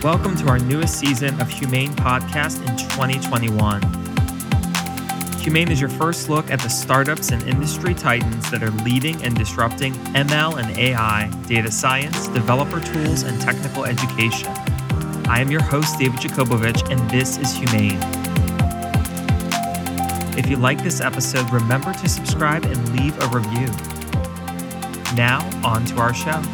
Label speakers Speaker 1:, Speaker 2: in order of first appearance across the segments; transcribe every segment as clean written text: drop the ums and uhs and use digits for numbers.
Speaker 1: Welcome to our newest season of Humane Podcast in 2021. Humane is your first look at the startups and industry titans that are leading and disrupting ML and AI, data science, developer tools, and technical education. I am your host, David Jakobovich, and this is Humane. If you like this episode, remember to subscribe and leave a review. Now, on to our show.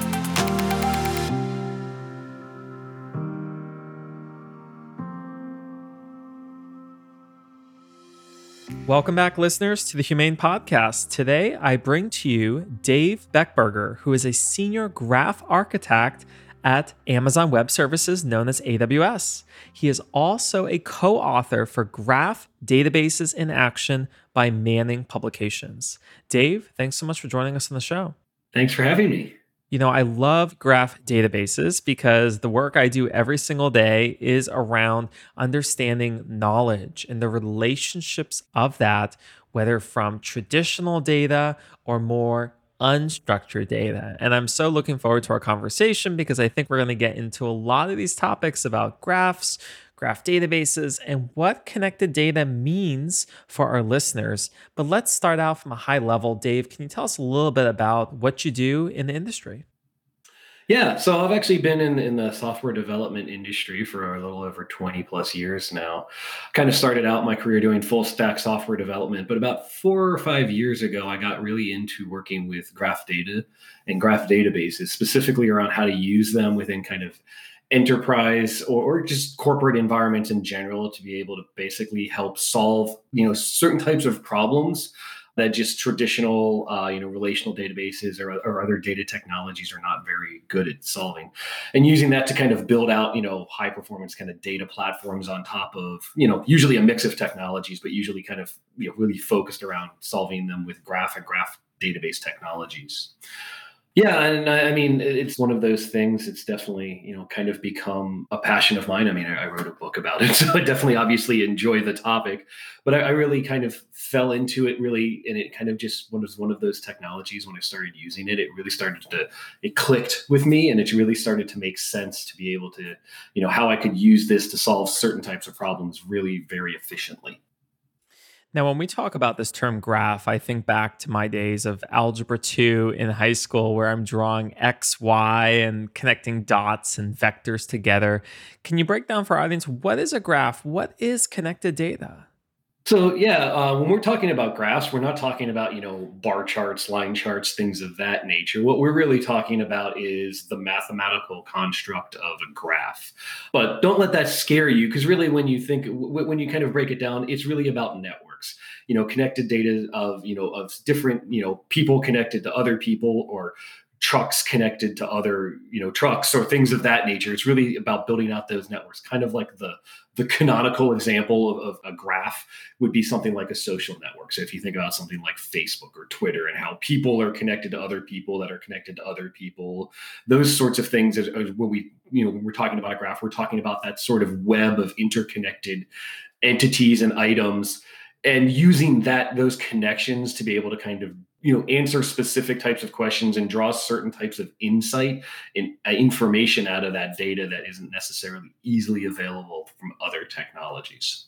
Speaker 1: Welcome back, listeners, to the Humane Podcast. Today, I bring to you Dave Beckberger, who is a senior graph architect at Amazon Web Services, known as AWS. He is also a co-author for Graph Databases in Action by Manning Publications. Dave, thanks so much for joining us on the show.
Speaker 2: Thanks for having me.
Speaker 1: You know, I love graph databases because the work I do every single day is around understanding knowledge and the relationships of that, whether from traditional data or more unstructured data. And I'm so looking forward to our conversation because I think we're going to get into a lot of these topics about graphs, graph databases, and what connected data means for our listeners. But let's start out from a high level. Dave, can you tell us a little bit about what you do in the industry?
Speaker 2: Yeah, so I've actually been in the software development industry for a little over 20 plus years now. Kind of started out my career doing full stack software development, but about 4 or 5 years ago, I got really into working with graph data and graph databases, specifically around how to use them within kind of enterprise or just corporate environments in general to be able to basically help solve, certain types of problems that just traditional, relational databases or other data technologies are not very good at solving, and using that to kind of build out, high performance kind of data platforms on top of, usually a mix of technologies, but usually kind of, really focused around solving them with graph and graph database technologies. Yeah, and I mean, it's one of those things. It's definitely, kind of become a passion of mine. I mean, I wrote a book about it, so I definitely obviously enjoy the topic, but I really kind of fell into it really, and it kind of just was one of those technologies. When I started using it, it clicked with me, and it really started to make sense to be able to, how I could use this to solve certain types of problems really very efficiently.
Speaker 1: Now, when we talk about this term graph, I think back to my days of Algebra 2 in high school where I'm drawing X, Y, and connecting dots and vectors together. Can you break down for our audience, what is a graph? What is connected data?
Speaker 2: So yeah, when we're talking about graphs, we're not talking about, bar charts, line charts, things of that nature. What we're really talking about is the mathematical construct of a graph. But don't let that scare you, because really when you kind of break it down, it's really about networks. Connected data of different, people connected to other people, or trucks connected to other, trucks, or things of that nature. It's really about building out those networks, kind of like the canonical example of a graph would be something like a social network. So if you think about something like Facebook or Twitter and how people are connected to other people that are connected to other people, those sorts of things is when we're talking about a graph, we're talking about that sort of web of interconnected entities and items, and using those connections to be able to kind of answer specific types of questions and draw certain types of insight and information out of that data that isn't necessarily easily available from other technologies.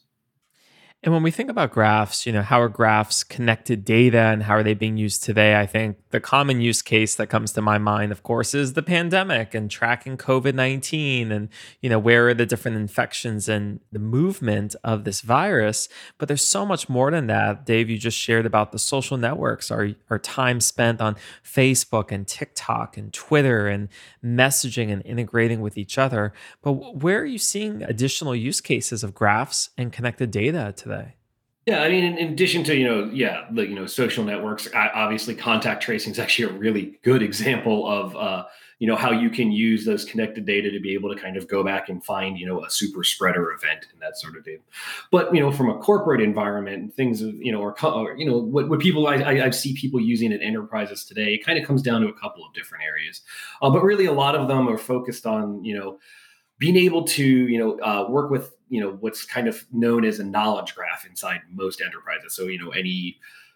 Speaker 1: And when we think about graphs, how are graphs connected data and how are they being used today? I think the common use case that comes to my mind, of course, is the pandemic and tracking COVID-19 and, where are the different infections and the movement of this virus. But there's so much more than that. Dave, you just shared about the social networks, our time spent on Facebook and TikTok and Twitter and messaging and integrating with each other. But where are you seeing additional use cases of graphs and connected data today?
Speaker 2: Yeah, I mean, in addition to social networks, obviously contact tracing is actually a really good example of how you can use those connected data to be able to kind of go back and find a super spreader event and that sort of thing. But from a corporate environment and things what people I see people using at enterprises today, it kind of comes down to a couple of different areas, but really a lot of them are focused on being able to work with what's kind of known as a knowledge graph inside most enterprises. So any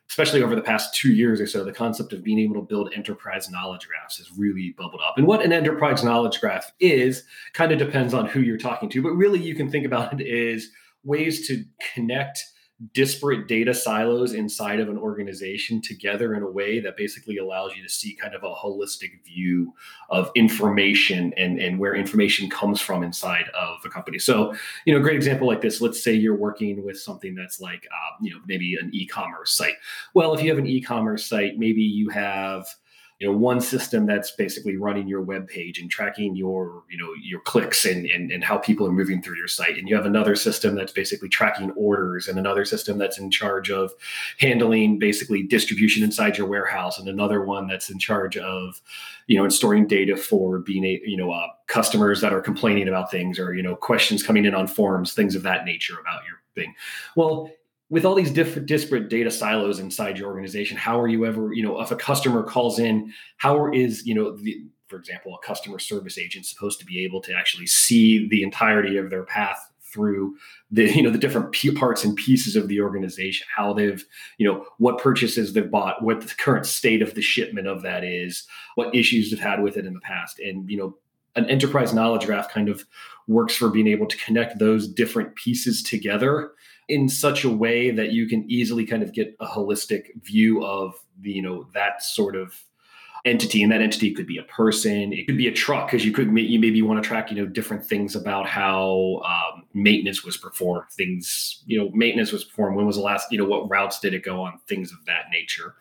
Speaker 2: especially over the past 2 years or so, the concept of being able to build enterprise knowledge graphs has really bubbled up. And what an enterprise knowledge graph is kind of depends on who you're talking to, but really you can think about it as ways to connect disparate data silos inside of an organization together in a way that basically allows you to see kind of a holistic view of information and where information comes from inside of a company. So, a great example like this, let's say you're working with something that's like, maybe an e-commerce site. Well, if you have an e-commerce site, maybe you have one system that's basically running your web page and tracking your clicks and how people are moving through your site. And you have another system that's basically tracking orders, and another system that's in charge of handling basically distribution inside your warehouse, and another one that's in charge of, and storing data for being customers that are complaining about things, or, questions coming in on forums, things of that nature about your thing. Well, with all these different disparate data silos inside your organization, how are you ever, if a customer calls in, how is, for example, a customer service agent supposed to be able to actually see the entirety of their path through the different parts and pieces of the organization, how they've, what purchases they've bought, what the current state of the shipment of that is, what issues they've had with it in the past. And, an enterprise knowledge graph kind of works for being able to connect those different pieces together in such a way that you can easily kind of get a holistic view of that sort of entity. And that entity could be a person, it could be a truck, because you maybe want to track different things about how maintenance was performed, maintenance was performed, when was the last, what routes did it go on, things of that nature.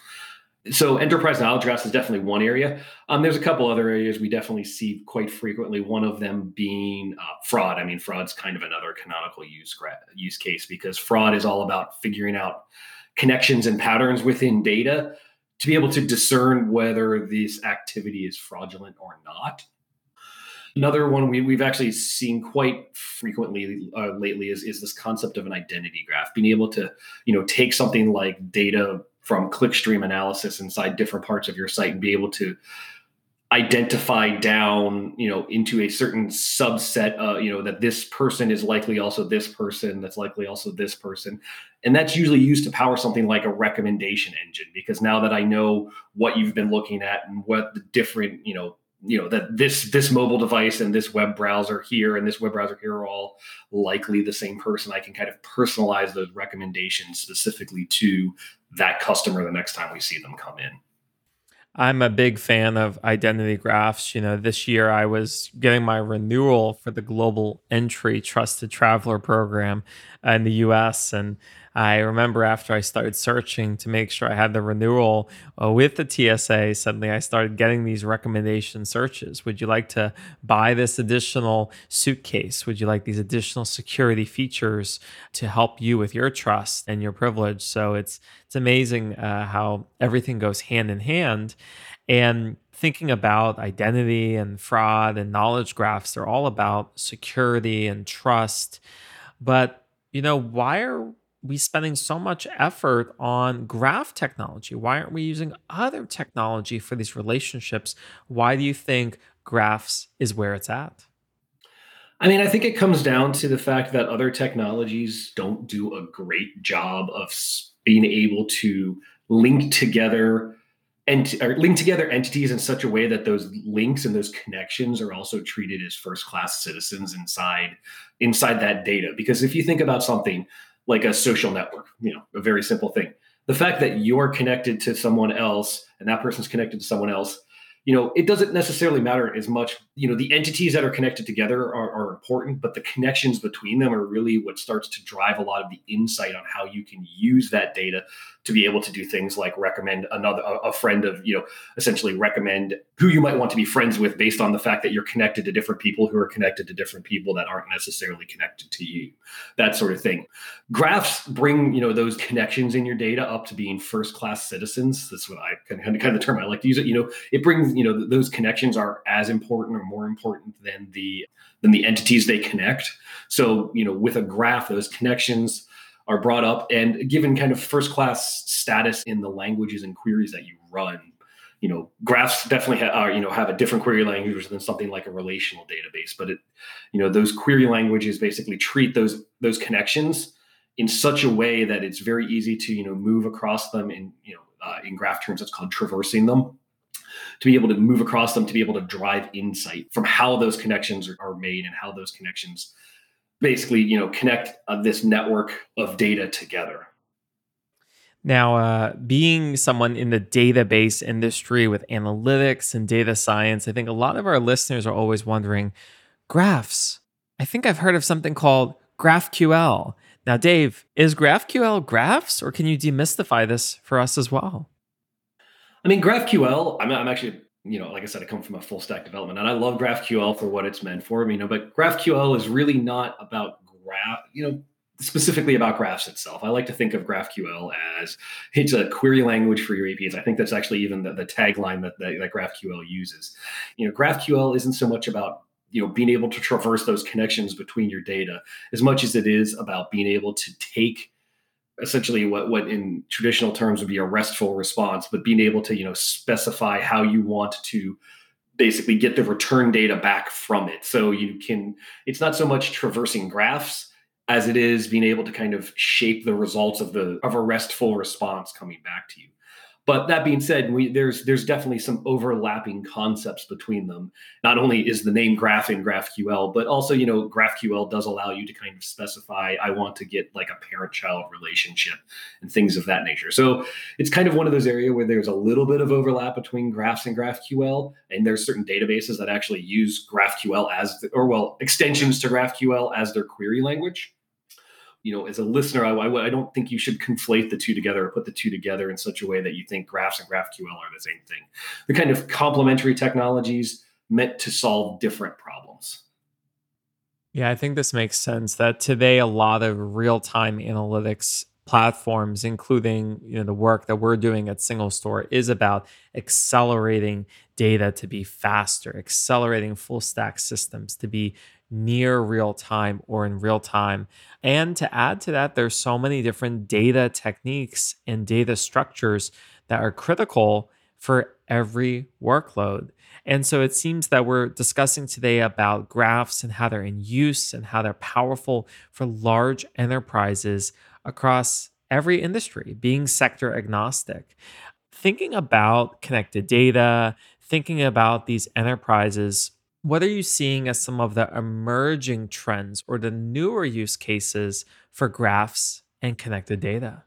Speaker 2: So enterprise knowledge graphs is definitely one area. There's a couple other areas we definitely see quite frequently. One of them being fraud. I mean, fraud's kind of another canonical use case, because fraud is all about figuring out connections and patterns within data to be able to discern whether this activity is fraudulent or not. Another one we've actually seen quite frequently lately is this concept of an identity graph, being able to take something like data from clickstream analysis inside different parts of your site and be able to identify down, into a certain subset, that this person is likely also this person, that's likely also this person. And that's usually used to power something like a recommendation engine, because now that I know what you've been looking at and what the different, that this mobile device and this web browser here and this web browser here are all likely the same person, I can kind of personalize those recommendations specifically to that customer the next time we see them come in.
Speaker 1: I'm a big fan of identity graphs. This year I was getting my renewal for the Global Entry Trusted Traveler program in the US. And I remember after I started searching to make sure I had the renewal with the TSA, suddenly I started getting these recommendation searches. Would you like to buy this additional suitcase? Would you like these additional security features to help you with your trust and your privilege? So it's amazing how everything goes hand in hand. And thinking about identity and fraud and knowledge graphs, they're all about security and trust. But, why are we spending so much effort on graph technology? Why aren't we using other technology for these relationships? Why do you think graphs is where it's at?
Speaker 2: I mean, I think it comes down to the fact that other technologies don't do a great job of being able to link together or link together entities in such a way that those links and those connections are also treated as first-class citizens inside that data. Because if you think about something like a social network, a very simple thing, the fact that you're connected to someone else and that person's connected to someone else, it doesn't necessarily matter as much. The entities that are connected together are important, but the connections between them are really what starts to drive a lot of the insight on how you can use that data to be able to do things like recommend a friend of, essentially recommend who you might want to be friends with based on the fact that you're connected to different people who are connected to different people that aren't necessarily connected to you, that sort of thing. Graphs bring, those connections in your data up to being first-class citizens. That's what I kind of the term I like to use it. It brings, those connections are as important or more important than the entities they connect. So, with a graph, those connections are brought up and given kind of first-class status in the languages and queries that you run. Graphs definitely have a different query language than something like a relational database, but those query languages basically treat those connections in such a way that it's very easy to move across them in graph terms, it's called traversing them, to be able to move across them, to be able to drive insight from how those connections are made and how those connections basically connect this network of data together.
Speaker 1: Now, being someone in the database industry with analytics and data science, I think a lot of our listeners are always wondering graphs. I think I've heard of something called GraphQL. Now, Dave, is GraphQL graphs, or can you demystify this for us as well?
Speaker 2: I mean, GraphQL, I'm actually, like I said, I come from a full stack development and I love GraphQL for what it's meant for, but GraphQL is really not about specifically about graphs itself. I like to think of GraphQL as it's a query language for your APIs. I think that's actually even the tagline that GraphQL uses. GraphQL isn't so much about being able to traverse those connections between your data as much as it is about being able to take essentially what in traditional terms would be a RESTful response, but being able to specify how you want to basically get the return data back from it. So it's not so much traversing graphs as it is being able to kind of shape the results of a RESTful response coming back to you. But that being said, there's definitely some overlapping concepts between them. Not only is the name graph in GraphQL, but also, GraphQL does allow you to kind of specify, I want to get like a parent-child relationship and things of that nature. So it's kind of one of those areas where there's a little bit of overlap between graphs and GraphQL. And there's certain databases that actually use GraphQL extensions to GraphQL as their query language. As a listener, I don't think you should conflate the two together or put the two together in such a way that you think graphs and GraphQL are the same thing. They're kind of complementary technologies meant to solve different problems.
Speaker 1: Yeah, I think this makes sense that today a lot of real-time analytics platforms, including the work that we're doing at Single Store, is about accelerating data to be faster, accelerating full stack systems to be near real time or in real time. And to add to that, there's so many different data techniques and data structures that are critical for every workload. And so it seems that we're discussing today about graphs and how they're in use and how they're powerful for large enterprises across every industry, being sector agnostic. Thinking about connected data, thinking about these enterprises, what are you seeing as some of the emerging trends or the newer use cases for graphs and connected data?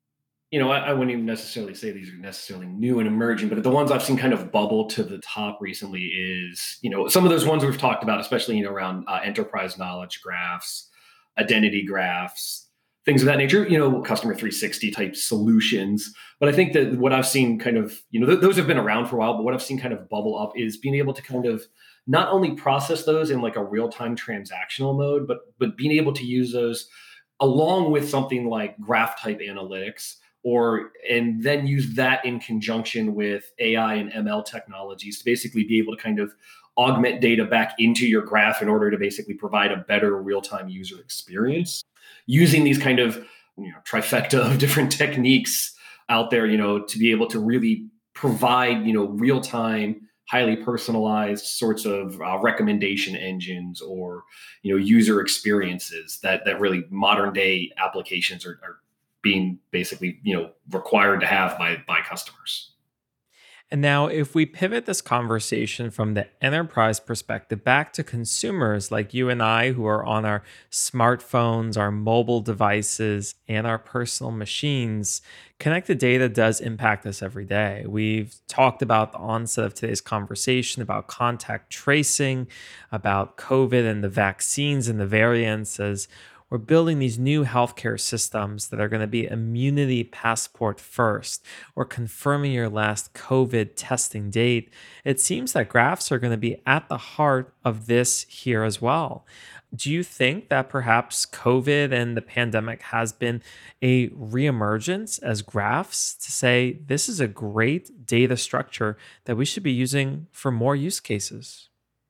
Speaker 2: I wouldn't even necessarily say these are necessarily new and emerging, but the ones I've seen kind of bubble to the top recently is, some of those ones we've talked about, especially, around enterprise knowledge graphs, identity graphs, things of that nature, customer 360 type solutions. But I think that what I've seen kind of, those have been around for a while, but what I've seen kind of bubble up is being able to kind of not only process those in like a real-time transactional mode, but being able to use those along with something like graph type analytics, and then use that in conjunction with AI and ML technologies to basically be able to kind of augment data back into your graph in order to basically provide a better real-time user experience using these kind of trifecta of different techniques out there, to be able to really provide real-time, highly personalized sorts of recommendation engines or user experiences that really modern day applications are being basically required to have by customers.
Speaker 1: And now, if we pivot this conversation from the enterprise perspective back to consumers like you and I, who are on our smartphones, our mobile devices, and our personal machines, connected data does impact us every day. We've talked about the onset of today's conversation about contact tracing, about COVID and the vaccines and the variants as we're building these new healthcare systems that are going to be immunity passport first or confirming your last COVID testing date. It seems that graphs are going to be at the heart of this here as well. Do you think that perhaps COVID and the pandemic has been a reemergence as graphs to say this is a great data structure that we should be using for more use cases?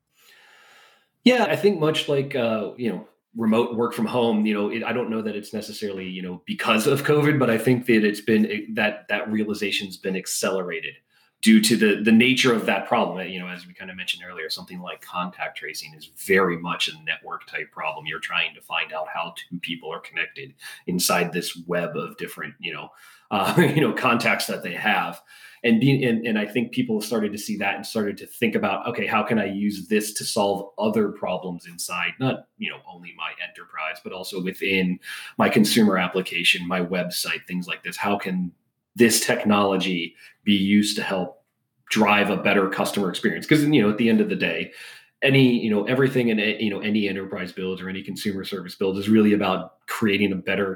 Speaker 2: Yeah, I think much like remote work from home, I don't know that it's necessarily because of COVID, but I think that it's been that realization's been accelerated due to the nature of that problem. As we kind of mentioned earlier, something like contact tracing is very much a network type problem. You're trying to find out how two people are connected inside this web of different, contacts that they have. And I think people started to see that and started to think about, okay, how can I use this to solve other problems inside, not, only my enterprise, but also within my consumer application, my website, things like this. How can this technology be used to help drive a better customer experience? Because, at the end of the day, everything in any enterprise build or any consumer service build is really about creating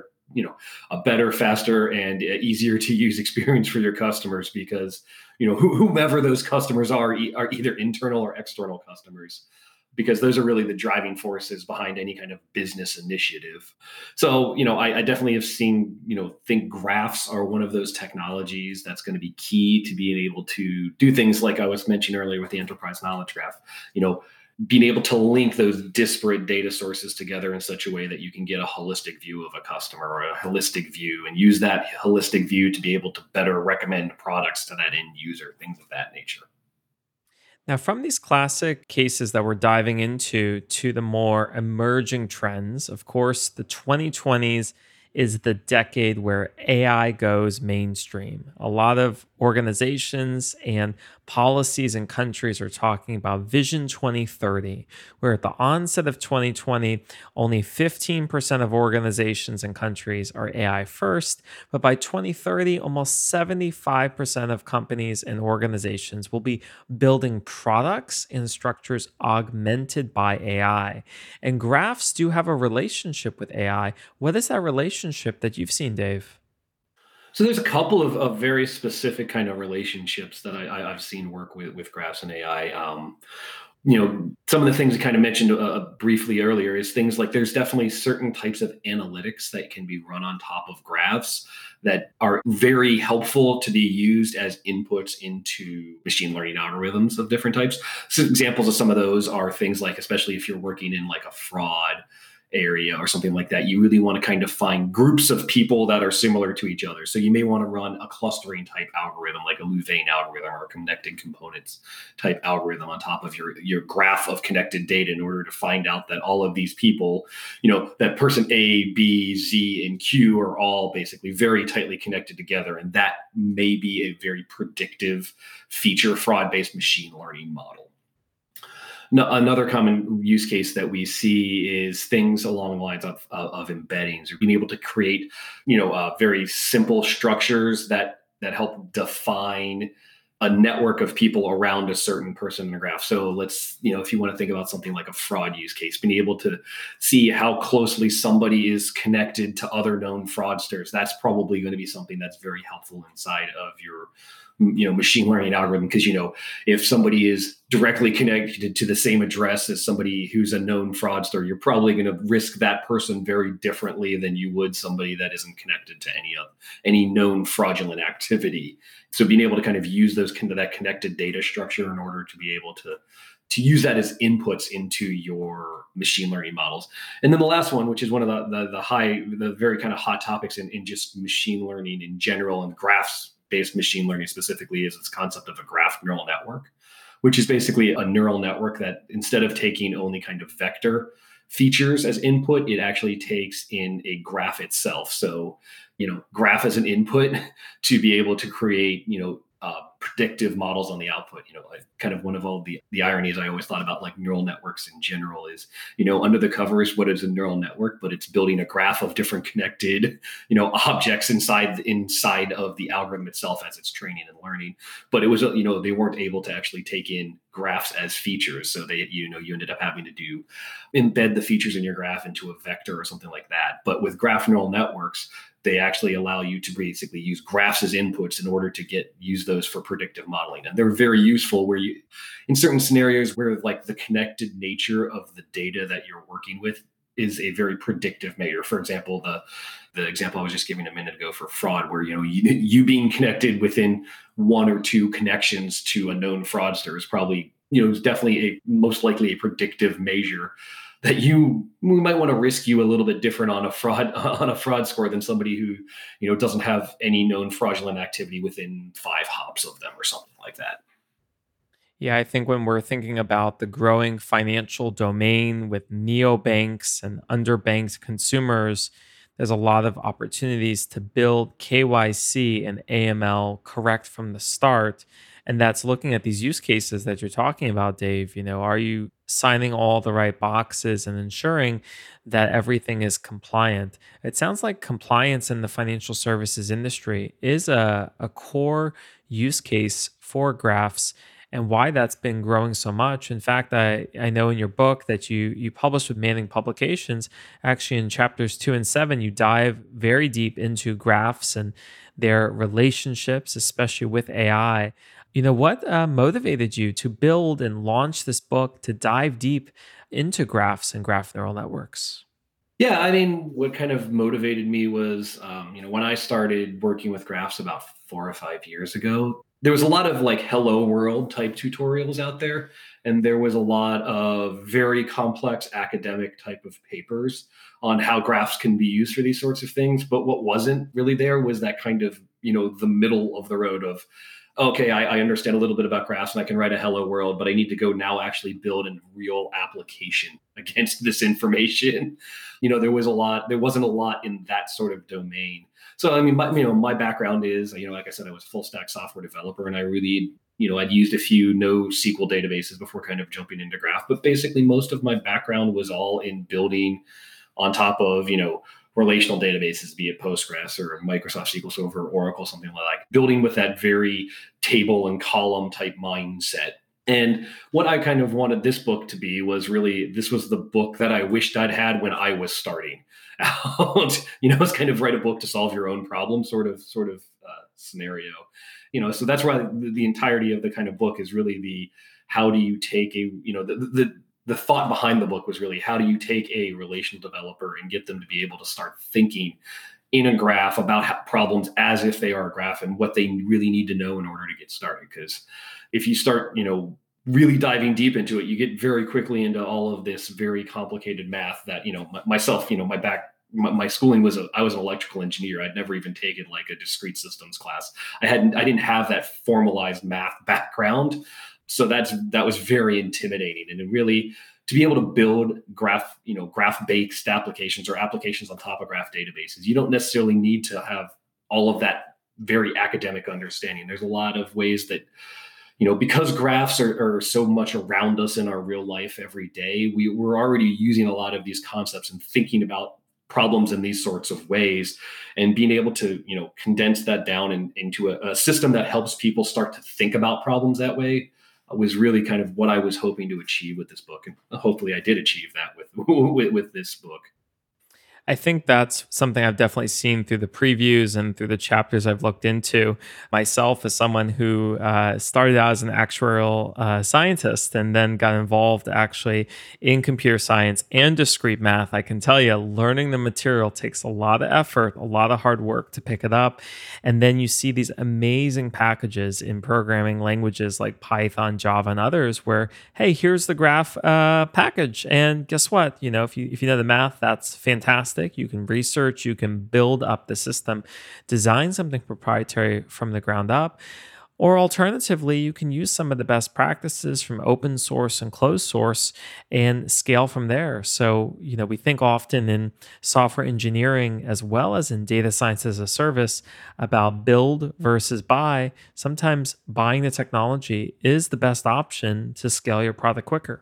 Speaker 2: a better, faster, and easier to use experience for your customers, because whomever those customers are either internal or external customers, because those are really the driving forces behind any kind of business initiative. So, I definitely have seen, think graphs are one of those technologies that's going to be key to being able to do things like I was mentioning earlier with the enterprise knowledge graph, being able to link those disparate data sources together in such a way that you can get a holistic view of a customer or a holistic view, and use that holistic view to be able to better recommend products to that end user, things of that nature.
Speaker 1: Now, from these classic cases that we're diving into to the more emerging trends, of course, the 2020s is the decade where AI goes mainstream. A lot of organizations and policies and countries are talking about Vision 2030, where at the onset of 2020, only 15% of organizations and countries are AI first, but by 2030, almost 75% of companies and organizations will be building products and structures augmented by AI. And graphs do have a relationship with AI. What is that relationship that you've seen, Dave?
Speaker 2: So there's a couple of very specific kind of relationships that I've seen work with graphs and AI. Some of the things I kind of mentioned briefly earlier is things like there's definitely certain types of analytics that can be run on top of graphs that are very helpful to be used as inputs into machine learning algorithms of different types. So examples of some of those are things like, especially if you're working in like a fraud area or something like that, you really want to kind of find groups of people that are similar to each other. So you may want to run a clustering type algorithm, like a Louvain algorithm or a connected components type algorithm on top of your graph of connected data in order to find out that all of these people, that person A, B, Z, and Q are all basically very tightly connected together. And that may be a very predictive feature fraud-based machine learning model. Another common use case that we see is things along the lines of embeddings, or being able to create, very simple structures that help define a network of people around a certain person in the graph. So if you want to think about something like a fraud use case, being able to see how closely somebody is connected to other known fraudsters, that's probably going to be something that's very helpful inside of your machine learning algorithm. Because, if somebody is directly connected to the same address as somebody who's a known fraudster, you're probably going to risk that person very differently than you would somebody that isn't connected to any known fraudulent activity. So being able to kind of use that connected data structure in order to be able to use that as inputs into your machine learning models. And then the last one, which is one of the very kind of hot topics in just machine learning in general, and graphs-based machine learning specifically, is this concept of a graph neural network, which is basically a neural network that, instead of taking only kind of vector features as input, it actually takes in a graph itself. So, graph as an input to be able to create, predictive models on the output. Like kind of one of all the ironies I always thought about like neural networks in general is, under the covers, what is a neural network? But it's building a graph of different connected, objects inside of the algorithm itself as it's training and learning. But it was, they weren't able to actually take in graphs as features. So you ended up having to embed the features in your graph into a vector or something like that. But with graph neural networks, they actually allow you to basically use graphs as inputs in order to use those for predictive modeling. And they're very useful in certain scenarios where like the connected nature of the data that you're working with is a very predictive measure. For example, the example I was just giving a minute ago for fraud, where, you being connected within one or two connections to a known fraudster is probably, is definitely most likely a predictive measure that we might want to risk you a little bit different on a fraud on a fraud score than somebody who doesn't have any known fraudulent activity within 5 hops of them or something like that.
Speaker 1: Yeah, I think when we're thinking about the growing financial domain with neobanks and underbanked consumers, there's a lot of opportunities to build KYC and AML correct from the start. And that's looking at these use cases that you're talking about, Dave. Are you signing all the right boxes and ensuring that everything is compliant? It sounds like compliance in the financial services industry is a core use case for graphs and why that's been growing so much. In fact, I know in your book that you published with Manning Publications, actually in chapters 2 and 7, you dive very deep into graphs and their relationships, especially with AI. What motivated you to build and launch this book to dive deep into graphs and graph neural networks?
Speaker 2: Yeah, I mean, what kind of motivated me was, when I started working with graphs about 4 or 5 years ago, there was a lot of like hello world type tutorials out there. And there was a lot of very complex academic type of papers on how graphs can be used for these sorts of things. But what wasn't really there was that kind of, the middle of the road of, okay, I understand a little bit about graphs and I can write a hello world, but I need to go now actually build a real application against this information. There wasn't a lot in that sort of domain. So, I mean, my background is, like I said, I was a full stack software developer and I really, I'd used a few NoSQL databases before kind of jumping into graph, but basically most of my background was all in building on top of, relational databases, be it Postgres or Microsoft SQL Server, or Oracle, something like building with that very table and column type mindset. And what I kind of wanted this book to be was really, this was the book that I wished I'd had when I was starting out. It's kind of write a book to solve your own problem sort of scenario. So that's why the entirety of the kind of book is really the how do you take a the thought behind the book was really how do you take a relational developer and get them to be able to start thinking in a graph about problems as if they are a graph and what they really need to know in order to get started. Because if you start, really diving deep into it, you get very quickly into all of this very complicated math that, myself, my schooling was I was an electrical engineer. I'd never even taken like a discrete systems class. I didn't have that formalized math background. So that was very intimidating. And it really, to be able to build graph based applications or applications on top of graph databases, you don't necessarily need to have all of that very academic understanding. There's a lot of ways that, because graphs are so much around us in our real life every day, we're already using a lot of these concepts and thinking about problems in these sorts of ways, and being able to condense that down into a system that helps people start to think about problems that way was really kind of what I was hoping to achieve with this book, and hopefully I did achieve that with with this book.
Speaker 1: I think that's something I've definitely seen through the previews and through the chapters I've looked into. Myself, as someone who started out as an actuarial scientist and then got involved actually in computer science and discrete math, I can tell you learning the material takes a lot of effort, a lot of hard work to pick it up. And then you see these amazing packages in programming languages like Python, Java, and others where, hey, here's the graph package. And guess what? If you know the math, that's fantastic. You can research, you can build up the system, design something proprietary from the ground up. Or alternatively, you can use some of the best practices from open source and closed source and scale from there. So, we think often in software engineering as well as in data science as a service about build versus buy. Sometimes buying the technology is the best option to scale your product quicker.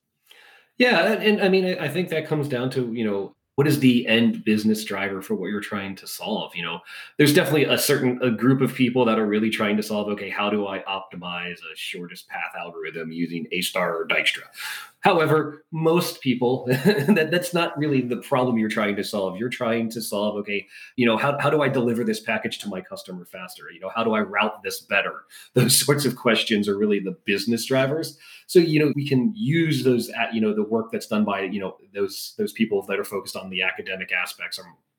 Speaker 2: Yeah, and I mean, I think that comes down to, what is the end business driver for what you're trying to solve? There's definitely a group of people that are really trying to solve, okay, how do I optimize a shortest path algorithm using A star or Dijkstra? However, most people, that's not really the problem you're trying to solve. You're trying to solve, okay, how do I deliver this package to my customer faster? How do I route this better? Those sorts of questions are really the business drivers. So, we can use those at, the work that's done by, those people that are focused on the academic aspects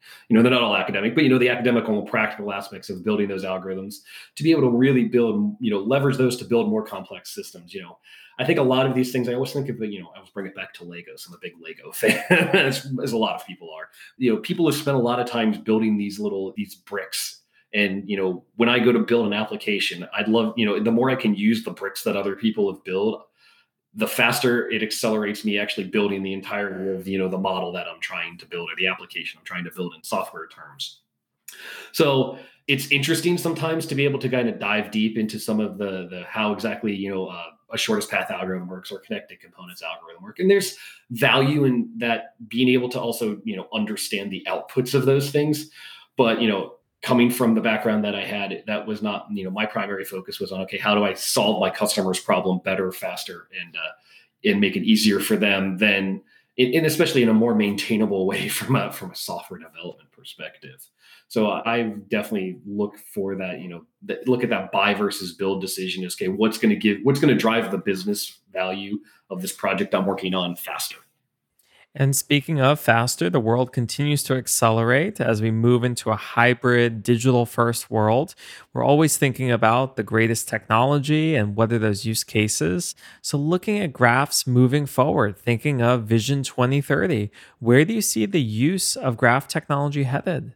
Speaker 2: they're not all academic, but the academic and practical aspects of building those algorithms to be able to really build, leverage those to build more complex systems. I think a lot of these things, I always think of, I always bring it back to Legos. I'm a big Lego fan, as a lot of people are. People have spent a lot of times building these bricks. And, when I go to build an application, I'd love, the more I can use the bricks that other people have built, the faster it accelerates me actually building the entire of, the model that I'm trying to build or the application I'm trying to build in software terms. So it's interesting sometimes to be able to kind of dive deep into some of the how exactly a shortest path algorithm works or connected components algorithm work, and there's value in that, being able to also understand the outputs of those things. But coming from the background that I had, that was not my primary focus was on, okay, how do I solve my customer's problem better, faster, and make it easier for them than, and especially in a more maintainable way from a software development perspective. So I definitely look for that, look at that buy versus build decision is, okay, what's going to drive the business value of this project I'm working on faster.
Speaker 1: And speaking of faster, the world continues to accelerate as we move into a hybrid digital first world. We're always thinking about the greatest technology and what are those use cases. So, looking at graphs moving forward, thinking of Vision 2030, where do you see the use of graph technology headed?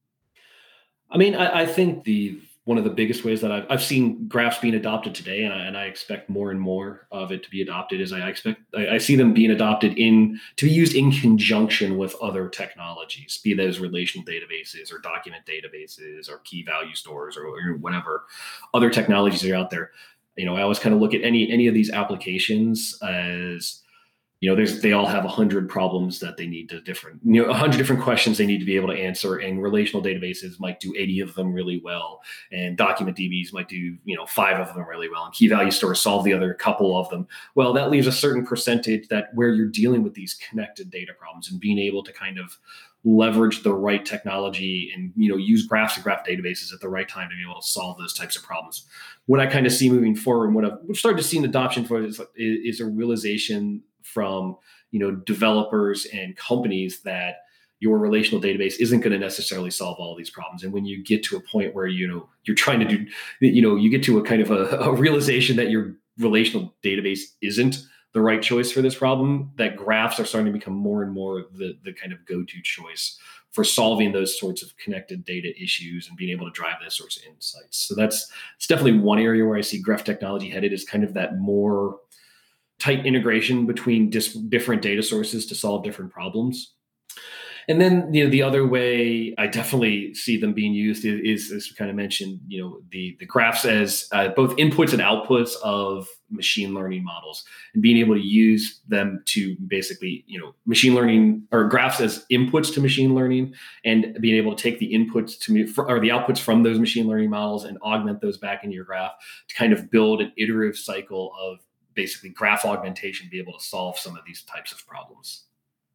Speaker 2: I mean, I think the one of the biggest ways that I've seen graphs being adopted today, and I expect more and more of it to be adopted, is I see them being adopted to be used in conjunction with other technologies, be those relational databases or document databases or key value stores or whatever other technologies are out there. I always kind of look at any of these applications as, they all have 100 problems that they need to 100 different questions they need to be able to answer. And relational databases might do 80 of them really well. And document DBs might do, 5 of them really well. And key value stores solve the other couple of them. Well, that leaves a certain percentage that where you're dealing with these connected data problems and being able to kind of leverage the right technology and, use graphs and graph databases at the right time to be able to solve those types of problems. What I kind of see moving forward, and what I've started to see an adoption for is a realization from developers and companies that your relational database isn't going to necessarily solve all these problems. And when you get to a point where you're trying to do, you get to a kind of a realization that your relational database isn't the right choice for this problem, that graphs are starting to become more and more the kind of go-to choice for solving those sorts of connected data issues and being able to drive those sorts of insights. So it's definitely one area where I see graph technology headed, is kind of that more tight integration between different data sources to solve different problems. And then, the other way I definitely see them being used is as we kind of mentioned, the graphs as both inputs and outputs of machine learning models, and being able to use them to basically, machine learning or graphs as inputs to machine learning, and being able to take the inputs or the outputs from those machine learning models and augment those back into your graph to kind of build an iterative cycle of basically graph augmentation, be able to solve some of these types of problems.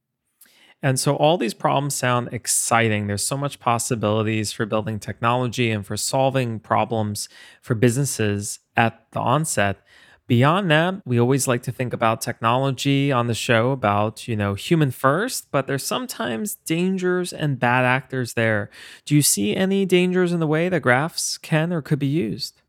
Speaker 1: And so all these problems sound exciting. There's so much possibilities for building technology and for solving problems for businesses at the onset. Beyond that, we always like to think about technology on the show about, human first, but there's sometimes dangers and bad actors there. Do you see any dangers in the way that graphs can or could be used?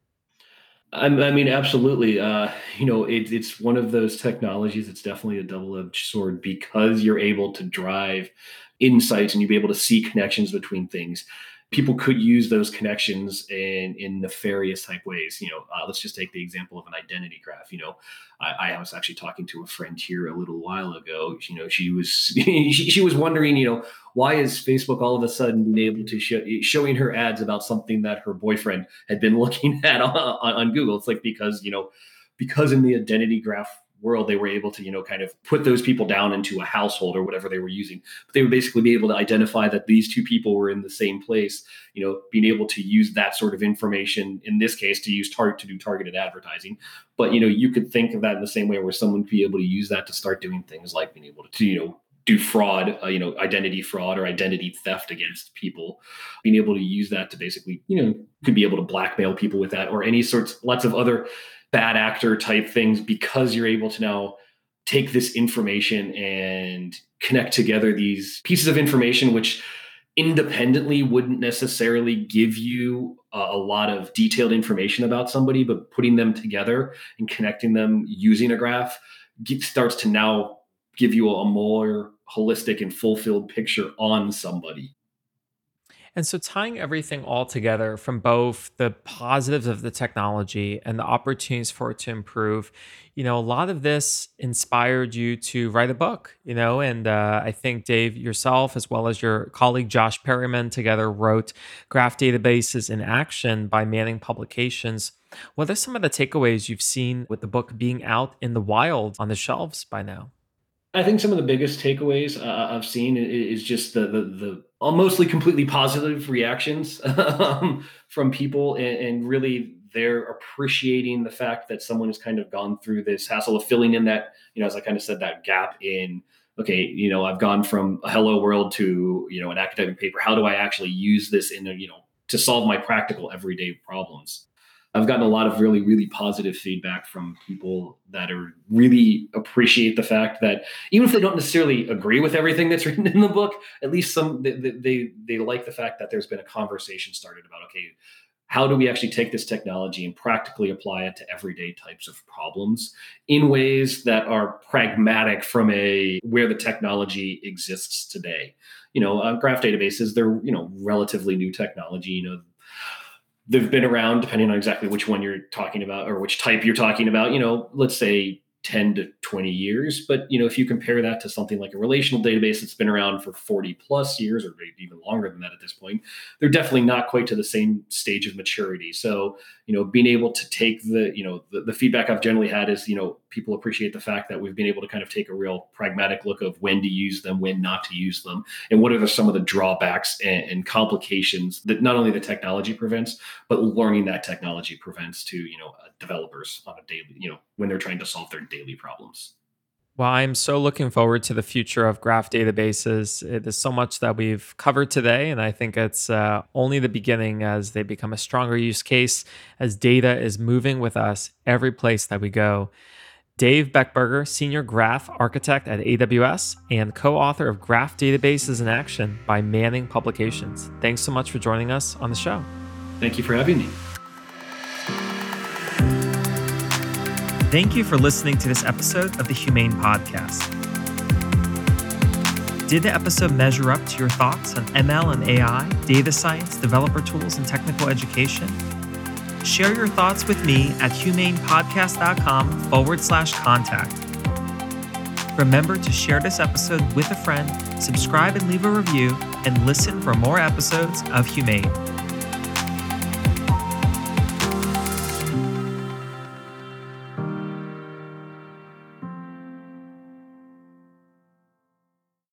Speaker 2: I mean, absolutely. It's one of those technologies. It's definitely a double-edged sword because you're able to drive insights and you'll be able to see connections between things. People could use those connections in nefarious type ways. Let's just take the example of an identity graph. I was actually talking to a friend here a little while ago. She was she was wondering, why is Facebook all of a sudden being able to showing her ads about something that her boyfriend had been looking at on Google? It's like because in the identity graph world they were able to kind of put those people down into a household or whatever they were using, but they would basically be able to identify that these two people were in the same place, being able to use that sort of information in this case to do targeted advertising. But you could think of that in the same way where someone would be able to use that to start doing things like being able to do fraud, identity fraud or identity theft against people, being able to use that to basically, could be able to blackmail people with that, or lots of other bad actor type things, because you're able to now take this information and connect together these pieces of information, which independently wouldn't necessarily give you a lot of detailed information about somebody, but putting them together and connecting them using a graph starts to now give you a more holistic and fulfilled picture on somebody.
Speaker 1: And so tying everything all together from both the positives of the technology and the opportunities for it to improve, a lot of this inspired you to write a book, and I think Dave, yourself, as well as your colleague Josh Perryman together wrote Graph Databases in Action by Manning Publications. What are some of the takeaways you've seen with the book being out in the wild on the shelves by now?
Speaker 2: I think some of the biggest takeaways I've seen is just the mostly completely positive reactions from people, and really they're appreciating the fact that someone has kind of gone through this hassle of filling in that, as I kind of said, that gap in, okay, I've gone from a hello world to, an academic paper. How do I actually use this in to solve my practical everyday problems? I've gotten a lot of really, really positive feedback from people that are really appreciate the fact that even if they don't necessarily agree with everything that's written in the book, at least they like the fact that there's been a conversation started about, okay, how do we actually take this technology and practically apply it to everyday types of problems in ways that are pragmatic from where the technology exists today. Graph databases, they're, relatively new technology. They've been around, depending on exactly which one you're talking about or which type you're talking about, let's say 10 to 20 years. But, if you compare that to something like a relational database that's been around for 40 plus years, or maybe even longer than that at this point, they're definitely not quite to the same stage of maturity. So, being able to take the feedback I've generally had is, people appreciate the fact that we've been able to kind of take a real pragmatic look of when to use them, when not to use them, and what are some of the drawbacks and complications that not only the technology prevents, but learning that technology prevents to, developers on a daily, when they're trying to solve their daily problems.
Speaker 1: Well, I'm so looking forward to the future of graph databases. It is so much that we've covered today, and I think it's only the beginning as they become a stronger use case, as data is moving with us every place that we go. Dave Beckberger, Senior Graph Architect at AWS and co-author of Graph Databases in Action by Manning Publications. Thanks so much for joining us on the show.
Speaker 2: Thank you for having me.
Speaker 1: Thank you for listening to this episode of the Humane Podcast. Did the episode measure up to your thoughts on ML and AI, data science, developer tools, and technical education? Share your thoughts with me at humanepodcast.com/contact. Remember to share this episode with a friend, subscribe and leave a review, and listen for more episodes of Humane.